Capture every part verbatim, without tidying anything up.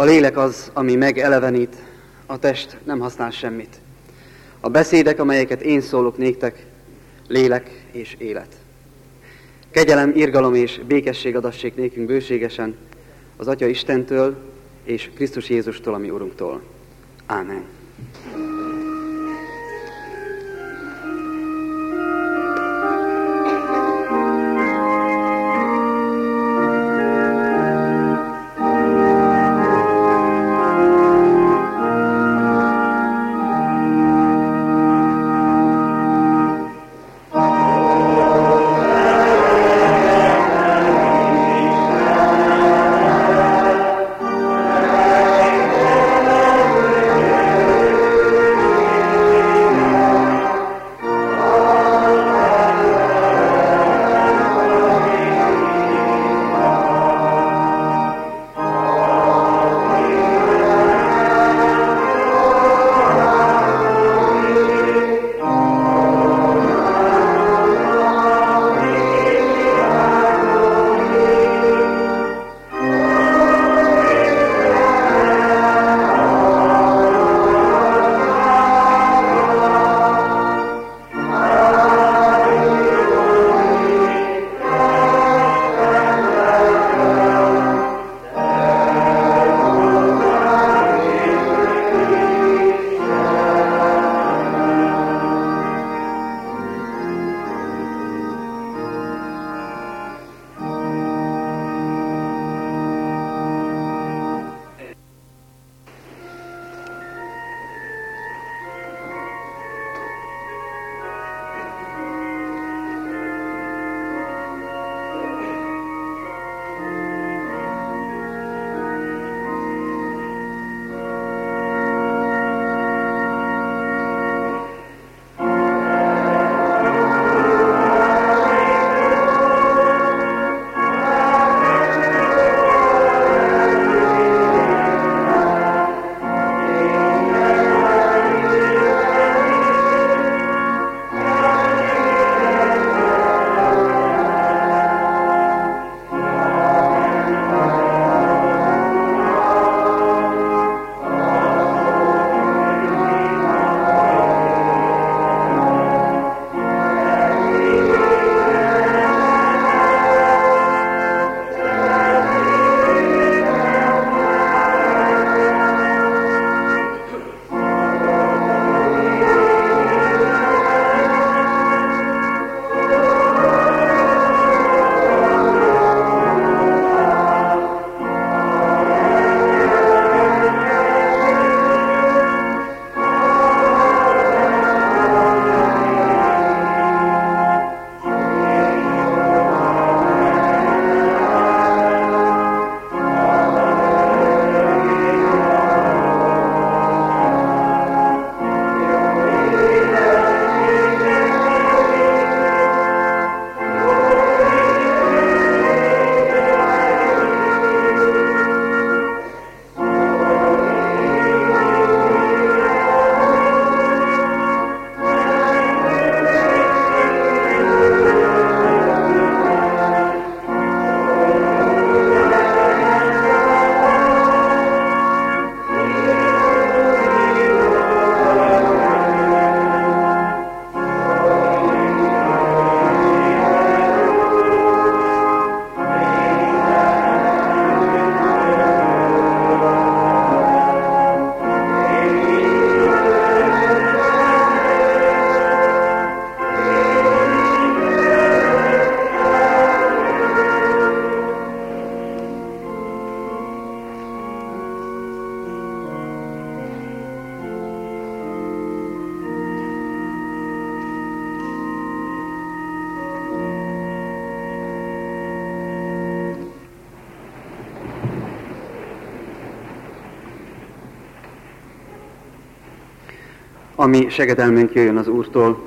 A lélek az, ami megelevenít, a test nem használ semmit. A beszédek, amelyeket én szólok néktek, lélek és élet. Kegyelem, irgalom és békesség adassék nékünk bőségesen az Atya Istentől és Krisztus Jézustól, ami Urunktól. Ámen. ami segedelmünk jöjjön az Úrtól,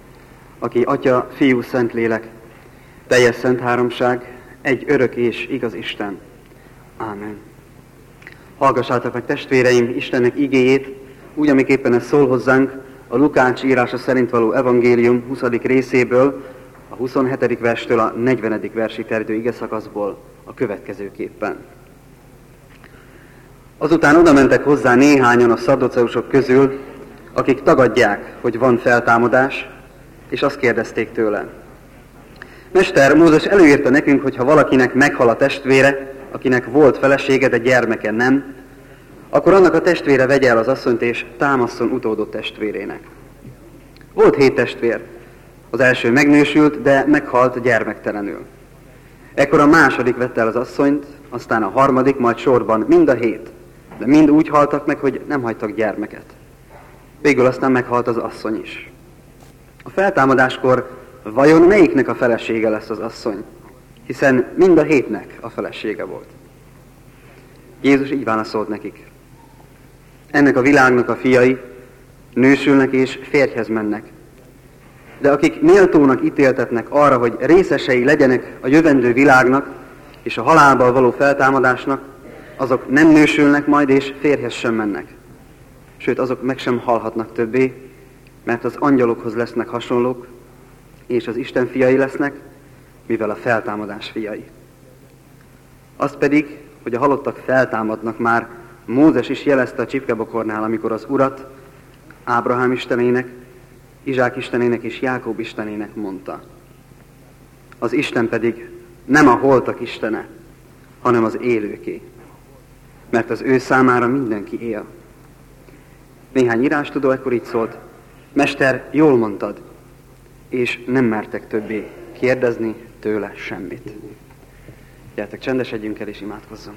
aki Atya, Fiú, Szentlélek, teljes szent háromság, egy örök és igaz Isten. Ámen. Hallgassátok meg, testvéreim, Istennek igéjét, úgy, amiképpen ez szól hozzánk, a Lukács írása szerint való evangélium huszadik részéből, a huszonhetedik verstől a negyvenedik versig terjedő igeszakaszból a következőképpen. Azután oda mentek hozzá néhányan a szadduceusok közül, akik tagadják, hogy van feltámadás, és azt kérdezték tőle: Mester, Mózes előírta nekünk, hogy ha valakinek meghal a testvére, akinek volt felesége, de gyermeke nem, akkor annak a testvére vegye el az asszonyt, és támasszon utódot testvérének. Volt hét testvér. Az első megnősült, de meghalt gyermektelenül. Ekkor a második vette el az asszonyt, aztán a harmadik, majd sorban mind a hét, de mind úgy haltak meg, hogy nem hagytak gyermeket. Végül aztán meghalt az asszony is. A feltámadáskor vajon melyiknek a felesége lesz az asszony? Hiszen mind a hétnek a felesége volt. Jézus így válaszolt nekik: ennek a világnak a fiai nősülnek és férjhez mennek. De akik méltónak ítéltetnek arra, hogy részesei legyenek a jövendő világnak és a halálból való feltámadásnak, azok nem nősülnek majd és férjhez sem mennek. Sőt, azok meg sem halhatnak többé, mert az angyalokhoz lesznek hasonlók, és az Isten fiai lesznek, mivel a feltámadás fiai. Az pedig, hogy a halottak feltámadnak, már Mózes is jelezte a csipkebokornál, amikor az Urat Ábrahám istenének, Izsák istenének és Jákob istenének mondta. Az Isten pedig nem a holtak istene, hanem az élőké, mert az ő számára mindenki él. Néhány írástudó ekkor így szólt: Mester, jól mondtad, és nem mertek többé kérdezni tőle semmit. Gyertek, csendesedjünk el és imádkozzunk.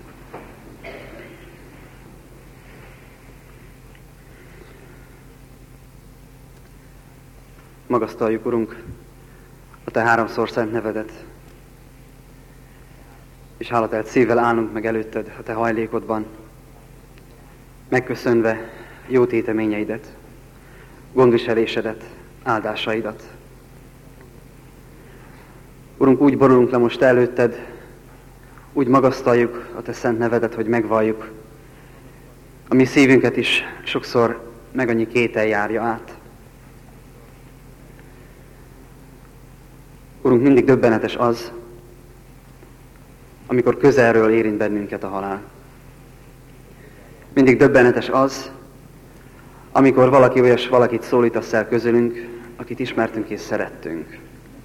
Magasztaljuk, Urunk, a Te háromszor szent nevedet, és hálatelt szívvel állunk meg előtted a Te hajlékodban, megköszönve jó téteményeidet, gondviselésedet, áldásaidat. Urunk, úgy borulunk le most előtted, úgy magasztaljuk a Te szent nevedet, hogy megvalljuk. A mi szívünket is sokszor meg annyi kétel járja át. Urunk, mindig döbbenetes az, amikor közelről érint bennünket a halál. Mindig döbbenetes az, amikor valaki olyas valakit szólítasz el közülünk, akit ismertünk és szerettünk.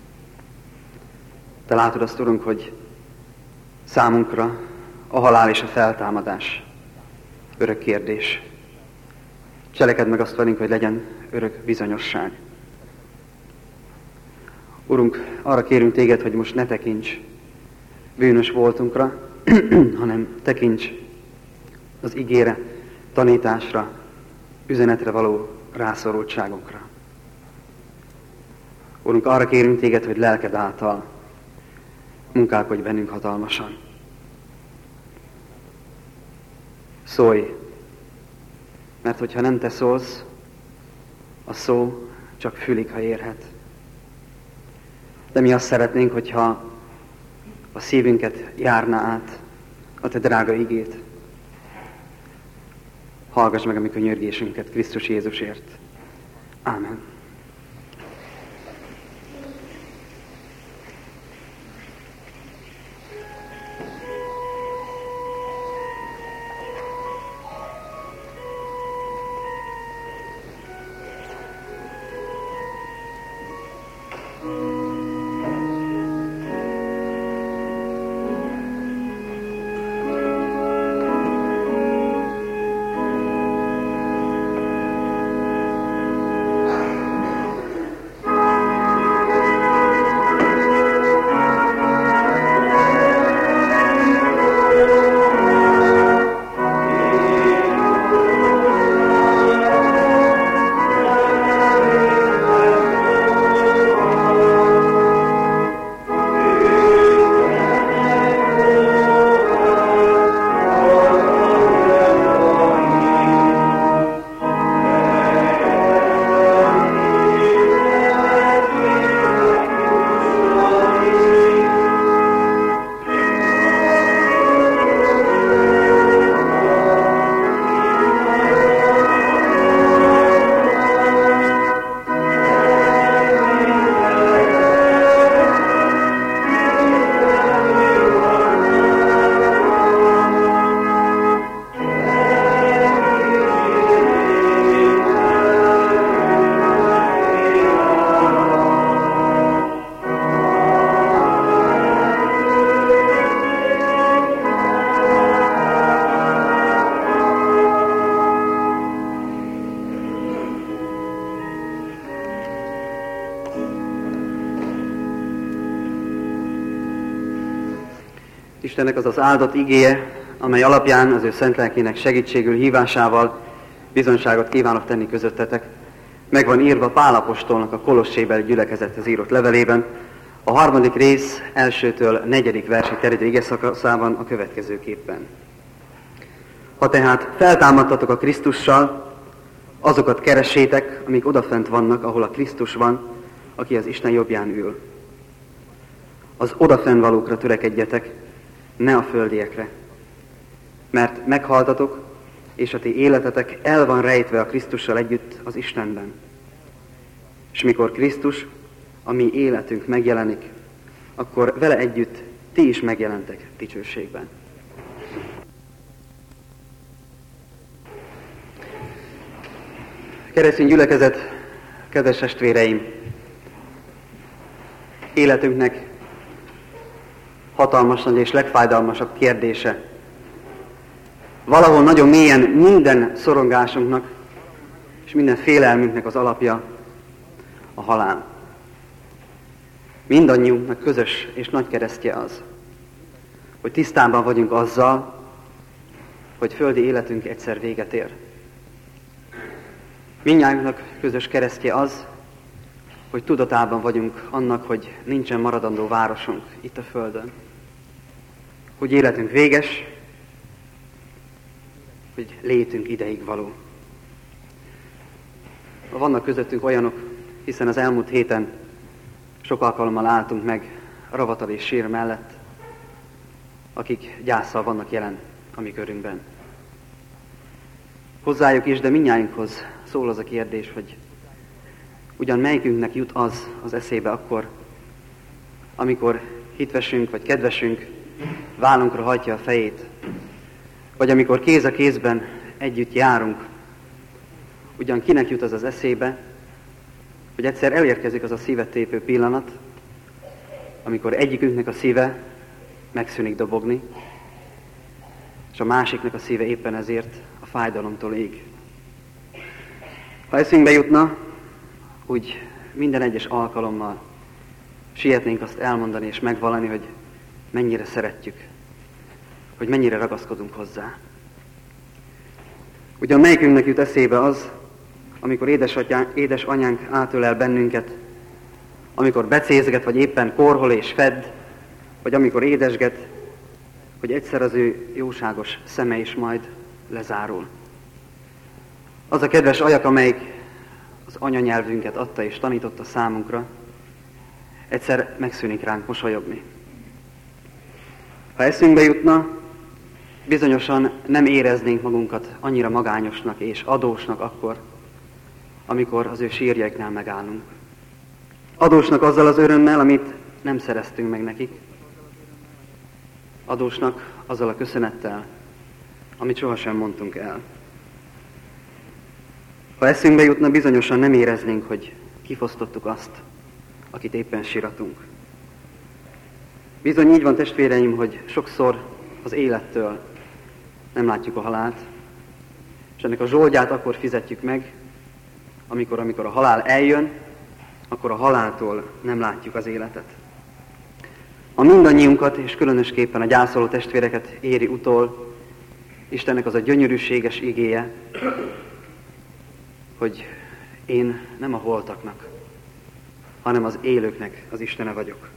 Te látod azt, Urunk, hogy számunkra a halál és a feltámadás örök kérdés. Cselekedd meg azt velünk, hogy legyen örök bizonyosság. Urunk, arra kérünk Téged, hogy most ne tekints bűnös voltunkra, hanem tekints az igére, tanításra, üzenetre való rászorultságunkra. Urunk, arra kérünk Téged, hogy lelked által munkálkodj bennünk hatalmasan. Szólj, mert hogyha nem Te szólsz, a szó csak fülig, ha érhet. De mi azt szeretnénk, hogyha a szívünket járná át a Te drága igét. Hallgass meg a mi könyörgésünket Krisztus Jézusért. Ámen. Istennek az az áldott igéje, amely alapján az ő szent lelkének segítségül hívásával bizonyságot kívánok tenni közöttetek. Meg van írva Pál apostolnak a Kolossébeli gyülekezethez írott levelében, a harmadik rész elsőtől negyedik versig terjedő ige szakaszában a következőképpen. Ha tehát feltámadtatok a Krisztussal, azokat keressétek, amik odafent vannak, ahol a Krisztus van, aki az Isten jobbján ül. Az odafenn valókra törekedjetek, ne a földiekre. Mert meghaltatok, és a ti életetek el van rejtve a Krisztussal együtt az Istenben. És mikor Krisztus, a mi életünk megjelenik, akkor vele együtt ti is megjelentek dicsőségben. Keresztény gyülekezet, kedves testvéreim, életünknek hatalmas nagy és legfájdalmasabb kérdése. Valahol nagyon mélyen minden szorongásunknak és minden félelmünknek az alapja a halál. Mindannyiunknak közös és nagy keresztje az, hogy tisztában vagyunk azzal, hogy földi életünk egyszer véget ér. Mindnyájunknak közös keresztje az, hogy tudatában vagyunk annak, hogy nincsen maradandó városunk itt a Földön. Hogy életünk véges, hogy létünk ideig való. Vannak közöttünk olyanok, hiszen az elmúlt héten sok alkalommal álltunk meg ravatal és sír mellett, akik gyásszal vannak jelen a mi körünkben. Hozzájuk is, de mindnyájunkhoz szól az a kérdés, hogy ugyan melyikünknek jut az az eszébe akkor, amikor hitvesünk vagy kedvesünk vállunkra hajtja a fejét, vagy amikor kéz a kézben együtt járunk, ugyan kinek jut az az eszébe, hogy egyszer elérkezik az a szívet tépő pillanat, amikor egyikünknek a szíve megszűnik dobogni, és a másiknak a szíve éppen ezért a fájdalomtól ég. Ha eszünkbe jutna, úgy minden egyes alkalommal sietnénk azt elmondani és megvallani, hogy mennyire szeretjük, hogy mennyire ragaszkodunk hozzá. Ugyan melyikünknek jut eszébe az, amikor édesanyánk átölel bennünket, amikor becézget, vagy éppen korhol és fedd, vagy amikor édesget, hogy egyszer az ő jóságos szeme is majd lezárul. Az a kedves ajak, amelyik az anyanyelvünket adta és tanította számunkra, egyszer megszűnik ránk mosolyogni. Ha eszünkbe jutna, bizonyosan nem éreznénk magunkat annyira magányosnak és adósnak akkor, amikor az ő sírjaiknál megállunk. Adósnak azzal az örömmel, amit nem szereztünk meg nekik. Adósnak azzal a köszönettel, amit sohasem mondtunk el. Ha eszünkbe jutna, bizonyosan nem éreznénk, hogy kifosztottuk azt, akit éppen síratunk. Bizony így van, testvéreim, hogy sokszor az élettől nem látjuk a halált, és ennek a zsoldját akkor fizetjük meg, amikor, amikor a halál eljön, akkor a haláltól nem látjuk az életet. A mindannyiunkat, és különösképpen a gyászoló testvéreket éri utol Istennek az a gyönyörűséges igéje, hogy én nem a holtaknak, hanem az élőknek az Istene vagyok.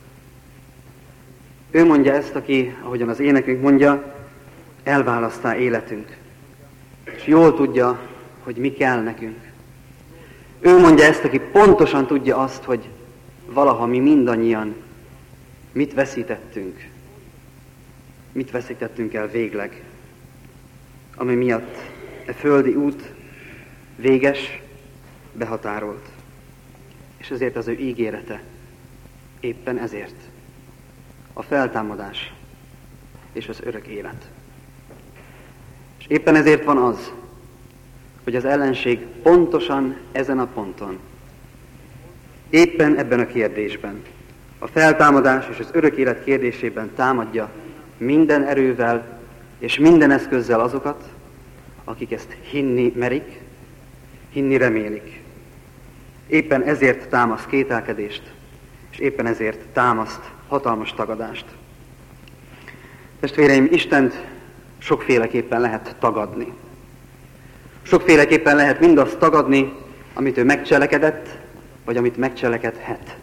Ő mondja ezt, aki, ahogyan az énekünk mondja, elválasztá életünk, és jól tudja, hogy mi kell nekünk. Ő mondja ezt, aki pontosan tudja azt, hogy valaha mi mindannyian mit veszítettünk, mit veszítettünk el végleg, ami miatt e földi út véges, behatárolt. És ezért az ő ígérete, éppen ezért a feltámadás és az örök élet. És éppen ezért van az, hogy az ellenség pontosan ezen a ponton, éppen ebben a kérdésben, a feltámadás és az örök élet kérdésében támadja minden erővel és minden eszközzel azokat, akik ezt hinni merik, hinni remélik. Éppen ezért támaszt kételkedést, és éppen ezért támaszt hatalmas tagadást. Testvéreim, Istent sokféleképpen lehet tagadni. Sokféleképpen lehet mindazt tagadni, amit ő megcselekedett, vagy amit megcselekedhet.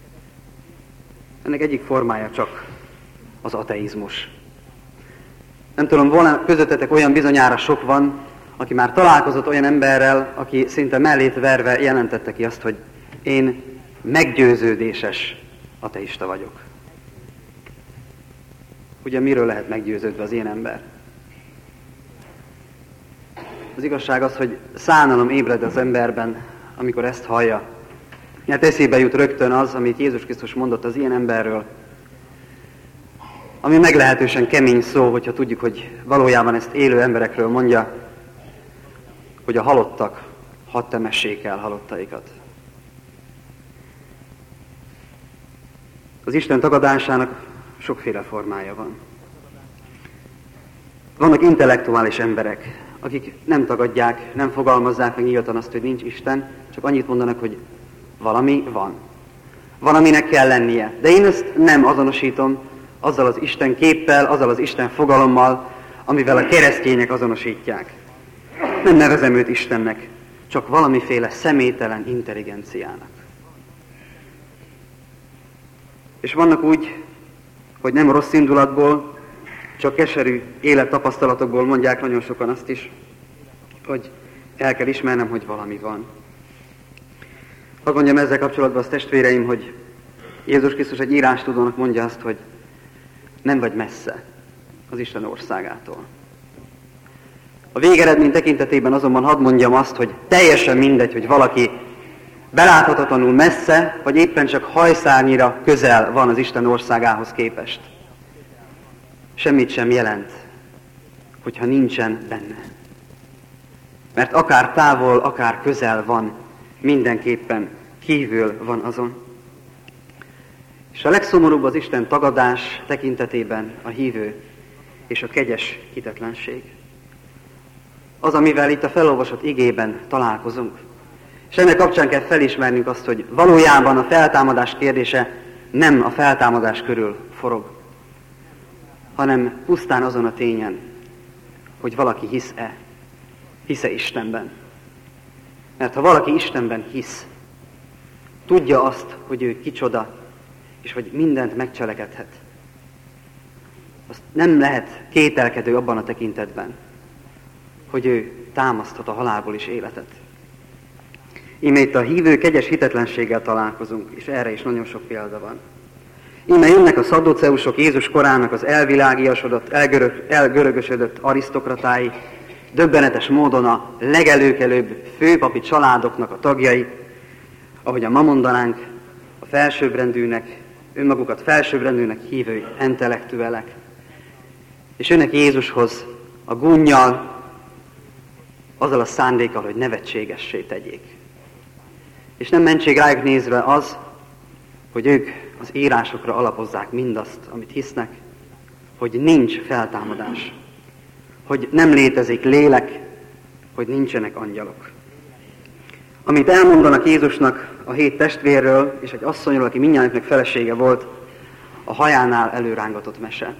Ennek egyik formája csak az ateizmus. Nem tudom, volna közöttetek olyan, bizonyára sok van, aki már találkozott olyan emberrel, aki szinte mellét verve jelentette ki azt, hogy én meggyőződéses ateista vagyok. Ugye miről lehet meggyőződve az ilyen ember? Az igazság az, hogy szánalom ébred az emberben, amikor ezt hallja. Hát eszébe jut rögtön az, amit Jézus Krisztus mondott az ilyen emberről, ami meglehetősen kemény szó, hogyha tudjuk, hogy valójában ezt élő emberekről mondja, hogy a halottak hadd temessék el halottaikat. Az Isten tagadásának sokféle formája van. Vannak intellektuális emberek, akik nem tagadják, nem fogalmazzák meg nyíltan azt, hogy nincs Isten, csak annyit mondanak, hogy valami van. Valaminek kell lennie. De én ezt nem azonosítom azzal az Isten képpel, azzal az Isten fogalommal, amivel a keresztények azonosítják. Nem nevezem őt Istennek, csak valamiféle személytelen intelligenciának. És vannak úgy, hogy nem rossz indulatból, csak keserű élettapasztalatokból mondják nagyon sokan azt is, hogy el kell ismernem, hogy valami van. Hadd mondjam ezzel kapcsolatban azt, testvéreim, hogy Jézus Krisztus egy írástudónak mondja azt, hogy nem vagy messze az Isten országától. A végeredmény tekintetében azonban hadd mondjam azt, hogy teljesen mindegy, hogy valaki beláthatatlanul messze, vagy éppen csak hajszárnyira közel van az Isten országához képest. Semmit sem jelent, hogyha nincsen benne. Mert akár távol, akár közel van, mindenképpen kívül van azon. És a legszomorúbb az Isten tagadás tekintetében a hívő és a kegyes hitetlenség. Az, amivel itt a felolvasott igében találkozunk. És ennek kapcsán kell felismernünk azt, hogy valójában a feltámadás kérdése nem a feltámadás körül forog, hanem pusztán azon a tényen, hogy valaki hisz-e, hisz-e Istenben. Mert ha valaki Istenben hisz, tudja azt, hogy ő kicsoda, és hogy mindent megcselekedhet. Azt nem lehet kételkedő abban a tekintetben, hogy ő támaszthat a halálból is életet. Íme itt a hívő kegyes hitetlenséggel találkozunk, és erre is nagyon sok példa van. Íme jönnek a szadduceusok, Jézus korának az elvilágiasodott, elgörög, elgörögösödött arisztokratái, döbbenetes módon a legelőkelőbb főpapi családoknak a tagjai, ahogyan ma mondanánk, a felsőbbrendűnek, önmagukat felsőbbrendűnek hívő intellektuelek. És jönnek Jézushoz a gunnyal, azzal a szándékkal, hogy nevetségessé tegyék. És nem mentség rájuk nézve az, hogy ők az írásokra alapozzák mindazt, amit hisznek, hogy nincs feltámadás, hogy nem létezik lélek, hogy nincsenek angyalok. Amit elmondanak Jézusnak a hét testvérről, és egy asszonyról, aki mindnyájuknak felesége volt, a hajánál előrángatott mese.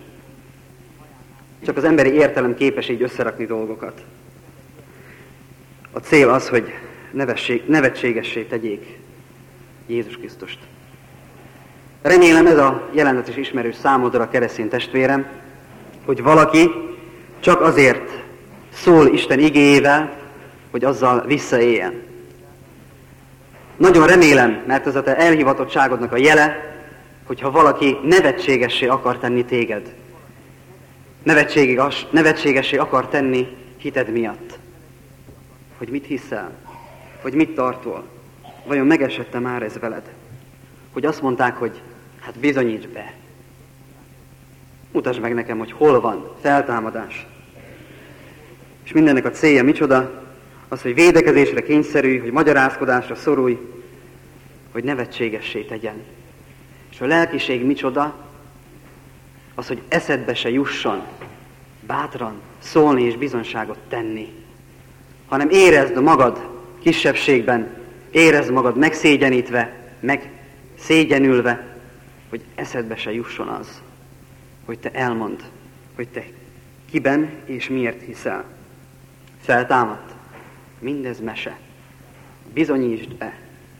Csak az emberi értelem képes így összerakni dolgokat. A cél az, hogy nevesség, nevetségessé tegyék Jézus Krisztust. Remélem ez a jelenet is ismerős számodra, keresztény testvérem, hogy valaki csak azért szól Isten igéjével, hogy azzal visszaéljen. Nagyon remélem, mert ez a te elhivatottságodnak a jele, hogyha valaki nevetségessé akar tenni téged. Nevetségessé akar tenni hited miatt. Hogy mit hiszel? Hogy mit tartol? Vajon megesette már ez veled? Hogy azt mondták, hogy hát bizonyíts be. Mutasd meg nekem, hogy hol van feltámadás. És mindennek a célja micsoda? Az, hogy védekezésre kényszerülj, hogy magyarázkodásra szorulj, hogy nevetségessé tegyen. És a lelkiség micsoda? Az, hogy eszedbe se jusson bátran szólni és bizonyságot tenni, hanem érezd magad kisebbségben, érezd magad megszégyenítve, megszégyenülve, hogy eszedbe se jusson az, hogy te elmondd, hogy te kiben és miért hiszel. Feltámadt. Mindez mese. Bizonyítsd be.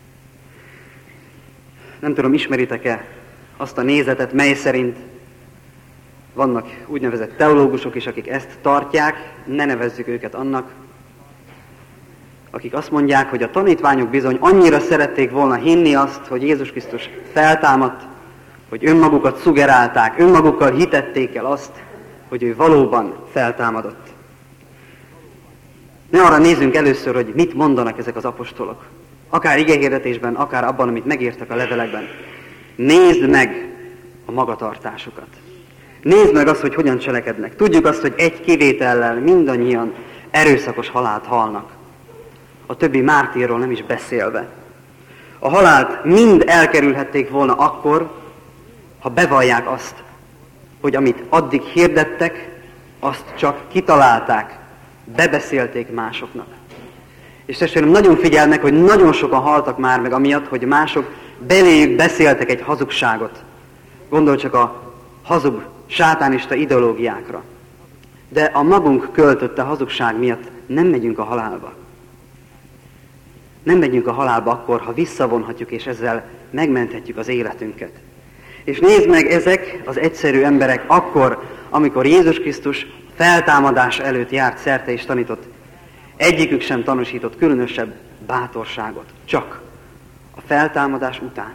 Nem tudom, ismeritek-e azt a nézetet, mely szerint vannak úgynevezett teológusok is, akik ezt tartják, ne nevezzük őket annak, akik azt mondják, hogy a tanítványok bizony annyira szerették volna hinni azt, hogy Jézus Krisztus feltámadt, hogy önmagukat szugerálták, önmagukkal hitették el azt, hogy ő valóban feltámadott. Ne arra nézzünk először, hogy mit mondanak ezek az apostolok. Akár igehirdetésben, akár abban, amit megírtak a levelekben. Nézd meg a magatartásukat. Nézd meg azt, hogy hogyan cselekednek. Tudjuk azt, hogy egy kivétellel mindannyian erőszakos halált halnak. A többi mártírról nem is beszélve. A halált mind elkerülhették volna akkor, ha bevallják azt, hogy amit addig hirdettek, azt csak kitalálták, bebeszélték másoknak. És testvérem, nagyon figyelnek, hogy nagyon sokan haltak már meg amiatt, hogy mások beléjük beszéltek egy hazugságot. Gondolj csak a hazug, sátánista ideológiákra. De a magunk költötte hazugság miatt nem megyünk a halálba. Nem megyünk a halálba akkor, ha visszavonhatjuk, és ezzel megmenthetjük az életünket. És nézd meg, ezek az egyszerű emberek akkor, amikor Jézus Krisztus feltámadás előtt járt szerte és tanított, egyikük sem tanúsított különösebb bátorságot, csak a feltámadás után.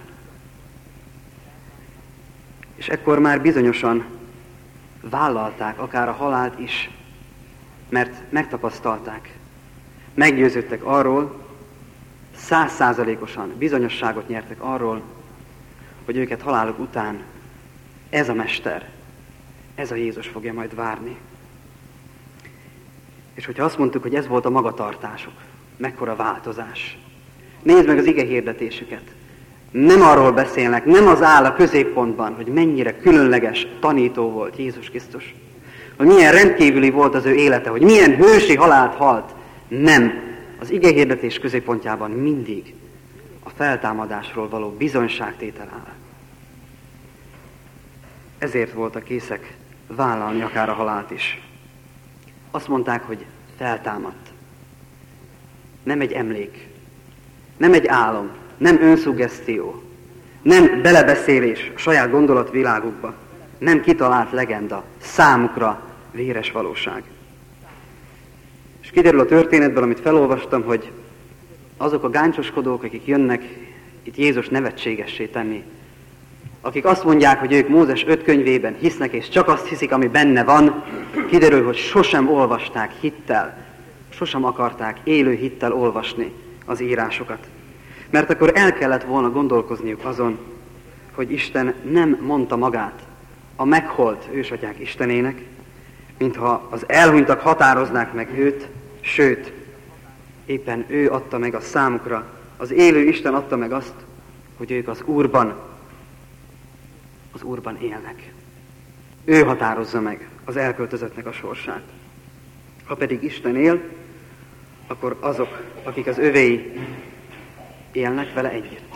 És ekkor már bizonyosan vállalták akár a halált is, mert megtapasztalták, meggyőződtek arról, százszázalékosan bizonyosságot nyertek arról, hogy őket haláluk után ez a Mester, ez a Jézus fogja majd várni. És hogyha azt mondtuk, hogy ez volt a magatartásuk, mekkora változás. Nézd meg az ige hirdetésüket. Nem arról beszélnek, nem az áll a középpontban, hogy mennyire különleges tanító volt Jézus Krisztus. Hogy milyen rendkívüli volt az ő élete, hogy milyen hősi halált halt. Nem. Az ige hirdetés középpontjában mindig a feltámadásról való bizonyságtétel áll. Ezért voltak készek vállalni akár a halált is. Azt mondták, hogy feltámadt. Nem egy emlék, nem egy álom, nem önszuggesztió, nem belebeszélés a saját gondolatvilágukba, nem kitalált legenda, számukra véres valóság. És kiderül a történetből, amit felolvastam, hogy azok a gáncsoskodók, akik jönnek itt Jézus nevetségessé tenni, akik azt mondják, hogy ők Mózes öt könyvében hisznek, és csak azt hiszik, ami benne van, kiderül, hogy sosem olvasták hittel, sosem akarták élő hittel olvasni az írásokat. Mert akkor el kellett volna gondolkozniuk azon, hogy Isten nem mondta magát a meghalt ősatyák Istenének, mintha az elhunytak határoznák meg őt, sőt, éppen ő adta meg a számukra, az élő Isten adta meg azt, hogy ők az Úrban, az Úrban élnek. Ő határozza meg az elköltözöttnek a sorsát. Ha pedig Isten él, akkor azok, akik az övéi, élnek vele együtt.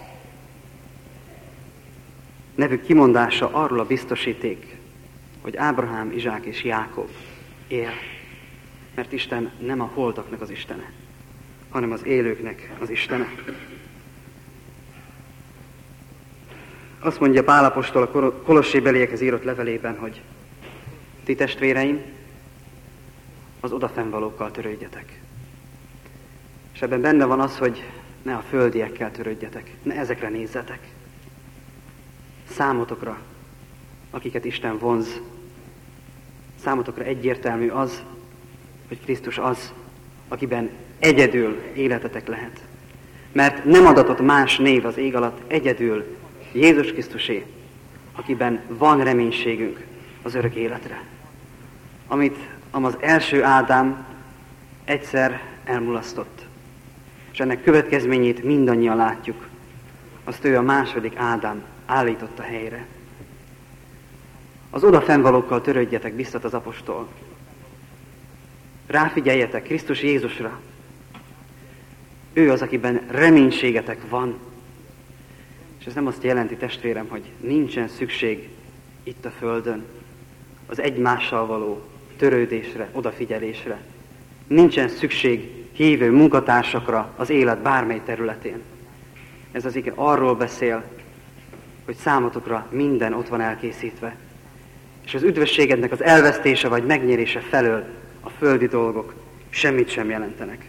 Nevük kimondása arról a biztosíték, hogy Ábrahám, Izsák és Jákob él. Mert Isten nem a holtaknak az Istene, hanem az élőknek az Istene. Azt mondja Pál apostol a Kolossébeliekhez írott levelében, hogy ti testvéreim, az odafennvalókkal törődjetek. És ebben benne van az, hogy ne a földiekkel törődjetek, ne ezekre nézzetek. Számotokra, akiket Isten vonz, számotokra egyértelmű az, hogy Krisztus az, akiben egyedül életetek lehet. Mert nem adatott más név az ég alatt, egyedül Jézus Krisztusé, akiben van reménységünk az örök életre. Amit az első Ádám egyszer elmulasztott. És ennek következményét mindannyian látjuk. Azt ő a második Ádám állította helyre. Az odafennvalókkal törődjetek, biztat az apostol. Ráfigyeljetek Krisztus Jézusra. Ő az, akiben reménységetek van. És ez nem azt jelenti, testvérem, hogy nincsen szükség itt a földön az egymással való törődésre, odafigyelésre. Nincsen szükség hívő munkatársakra az élet bármely területén. Ez az ige arról beszél, hogy számotokra minden ott van elkészítve. És az üdvösségednek az elvesztése vagy megnyerése felől a földi dolgok semmit sem jelentenek.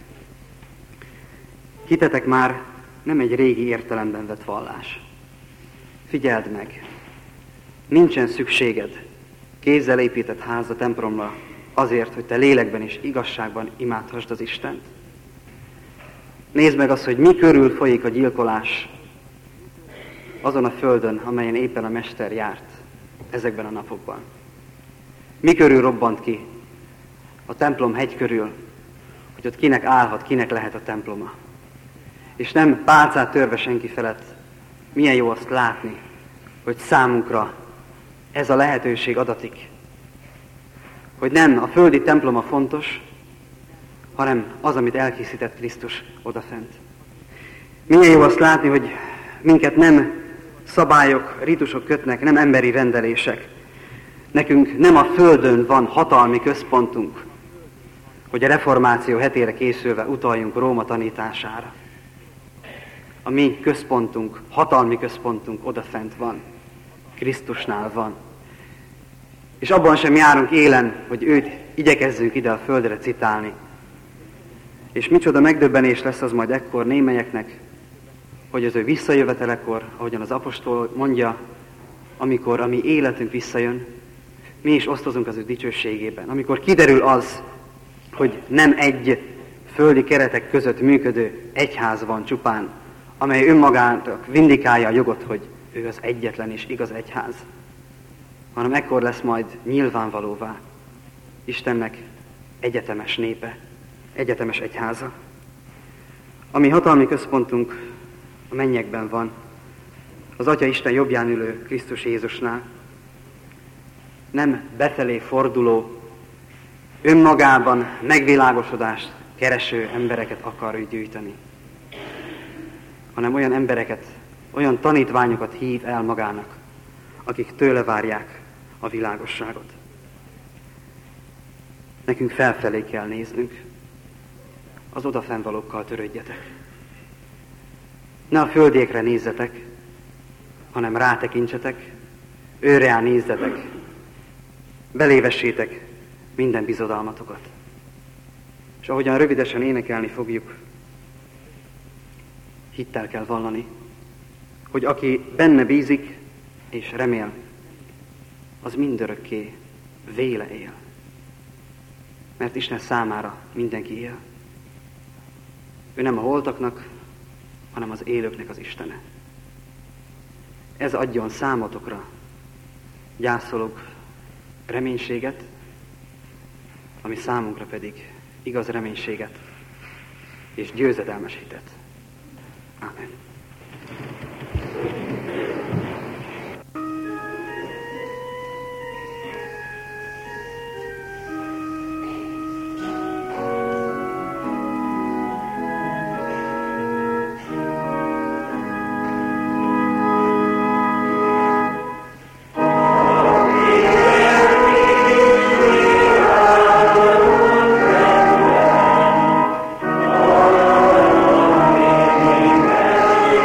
Hitetek már nem egy régi értelemben vett vallás. Figyeld meg! Nincsen szükséged kézzel épített háza templomra azért, hogy te lélekben és igazságban imádhassd az Istent. Nézd meg azt, hogy mi körül folyik a gyilkolás azon a földön, amelyen éppen a Mester járt ezekben a napokban. Mi körül robbant ki a templom hegy körül, hogy ott kinek állhat, kinek lehet a temploma. És nem pálcát törve senki felett. Milyen jó azt látni, hogy számunkra ez a lehetőség adatik. Hogy nem a földi temploma fontos, hanem az, amit elkészített Krisztus odafent. Milyen jó azt látni, hogy minket nem szabályok, ritusok kötnek, nem emberi rendelések. Nekünk nem a földön van hatalmi központunk, hogy a reformáció hetére készülve utaljunk Róma tanítására. A mi központunk, hatalmi központunk odafent van, Krisztusnál van. És abban sem járunk élen, hogy őt igyekezzünk ide a földre citálni. És micsoda megdöbbenés lesz az majd ekkor némelyeknek, hogy az ő visszajövetelekor, ahogyan az apostol mondja, amikor a mi életünk visszajön, mi is osztozunk az ő dicsőségében. Amikor kiderül az, hogy nem egy földi keretek között működő egyház van csupán, amely önmagának vindikálja a jogot, hogy ő az egyetlen és igaz egyház, hanem ekkor lesz majd nyilvánvalóvá Istennek egyetemes népe, egyetemes egyháza. Ami hatalmi központunk a mennyekben van, az Atya Isten jobbján ülő Krisztus Jézusnál, nem befelé forduló, önmagában megvilágosodást kereső embereket akar ő gyűjteni, hanem olyan embereket, olyan tanítványokat hív el magának, akik tőle várják a világosságot. Nekünk felfelé kell néznünk, az odafennvalókkal törődjetek. Ne a földékre nézzetek, hanem rátekintsetek, őre nézzetek, belévessétek minden bizodalmatokat. És ahogyan rövidesen énekelni fogjuk, hittel kell vallani, hogy aki benne bízik és remél, az mindörökké véle él. Mert Isten számára mindenki él. Ő nem a holtaknak, hanem az élőknek az Istene. Ez adjon számotokra, gyászolók, reménységet, ami számunkra pedig igaz reménységet és győzedelmes hitet. Amen. Oh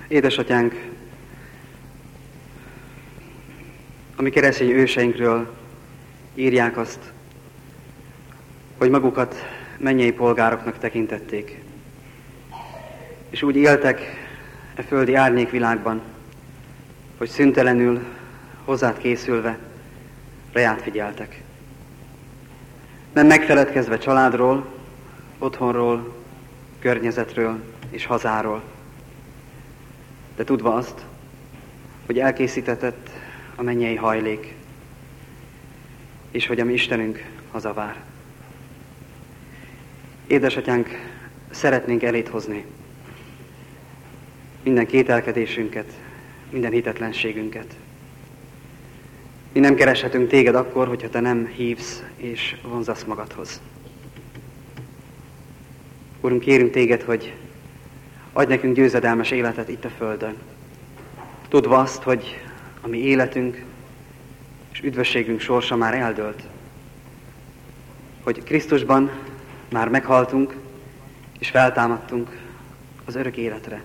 Édesatyánk, a mi keresztény őseinkről írják azt, hogy magukat mennyei polgároknak tekintették, és úgy éltek e földi árnyékvilágban, hogy szüntelenül, hozzád készülve, reád figyeltek. Nem megfeledkezve családról, otthonról, környezetről és hazáról, de tudva azt, hogy elkészítetett a mennyei hajlék, és hogy a mi Istenünk hazavár. Édesatyánk, szeretnénk elét hozni minden kételkedésünket, minden hitetlenségünket. Mi nem kereshetünk téged akkor, hogyha te nem hívsz és vonzasz magadhoz. Urunk, kérünk téged, hogy adj nekünk győzedelmes életet itt a földön. Tudva azt, hogy a mi életünk és üdvösségünk sorsa már eldőlt. Hogy Krisztusban már meghaltunk és feltámadtunk az örök életre.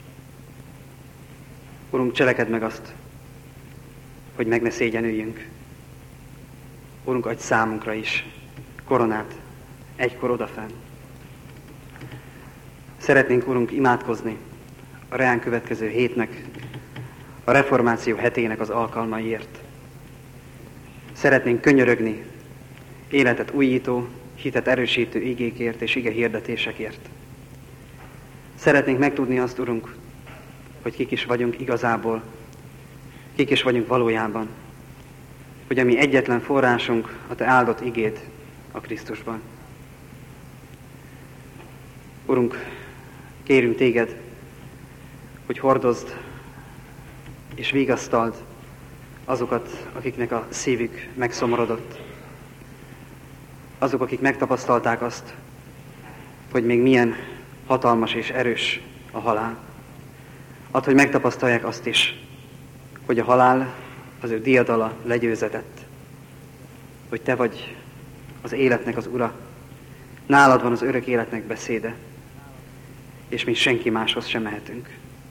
Urunk, cselekedd meg azt, hogy meg ne szégyenüljünk. Urunk, adj számunkra is koronát egykor odafenn. Szeretnénk, Urunk, imádkozni a reán következő hétnek, a reformáció hetének az alkalmaiért. Szeretnénk könyörögni életet újító, hitet erősítő igékért és ige hirdetésekért. Szeretnénk megtudni azt, Urunk, hogy kik is vagyunk igazából, kik is vagyunk valójában, hogy a mi egyetlen forrásunk a te áldott igéd a Krisztusban. Urunk, kérünk téged, hogy hordozd és vigasztald azokat, akiknek a szívük megszomorodott. Azok, akik megtapasztalták azt, hogy még milyen hatalmas és erős a halál. Add, hogy megtapasztalják azt is, hogy a halál az ő diadala legyőzetett. Hogy te vagy az életnek az ura. Nálad van az örök életnek beszéde. És mi senki máshoz sem mehetünk.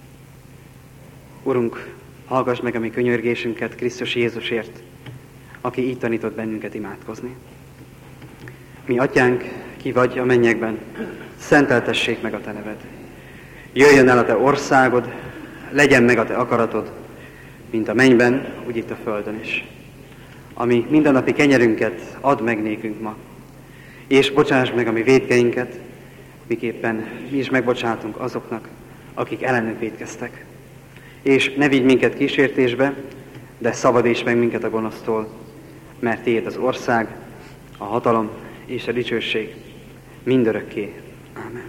Urunk, hallgass meg a mi könyörgésünket Krisztus Jézusért, aki így tanított bennünket imádkozni. Mi atyánk, ki vagy a mennyekben, szenteltessék meg a te neved. Jöjjön el a te országod, legyen meg a te akaratod, mint a mennyben, úgy itt a földön is. Ami mindennapi kenyerünket add meg nékünk ma, és bocsáss meg a mi vétkeinket, miképpen mi is megbocsátunk azoknak, akik ellenünk vétkeztek. És ne vigy minket kísértésbe, de szabadíts meg minket a gonosztól, mert tiéd az ország, a hatalom és a dicsőség mindörökké. Ámen.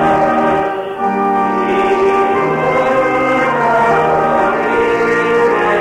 Amen.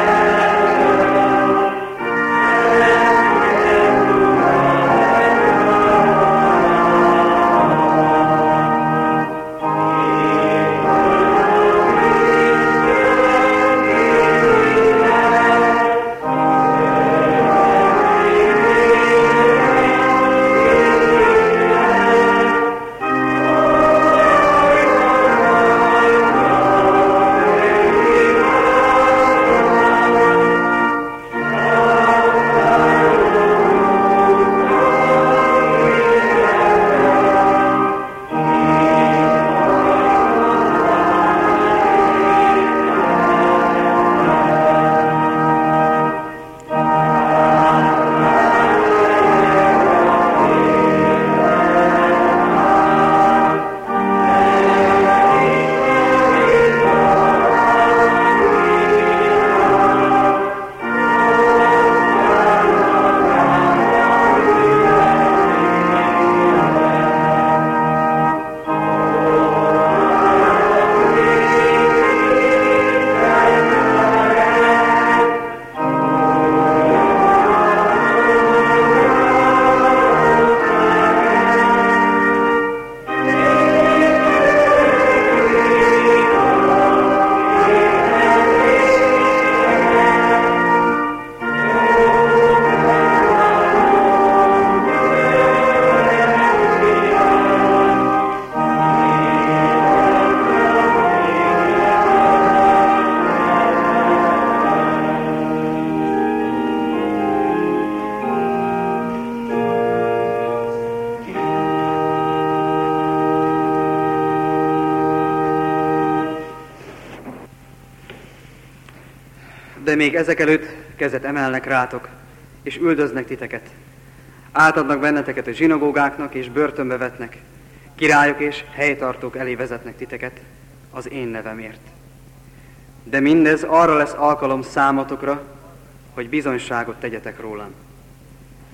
De még ezek előtt kezet emelnek rátok, és üldöznek titeket. Átadnak benneteket a zsinagógáknak, és börtönbe vetnek. Királyok és helytartók elé vezetnek titeket az én nevemért. De mindez arra lesz alkalom számotokra, hogy bizonyságot tegyetek rólam.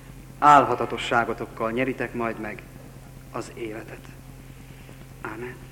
Álhatatosságotokkal nyeritek majd meg az életet. Ámen.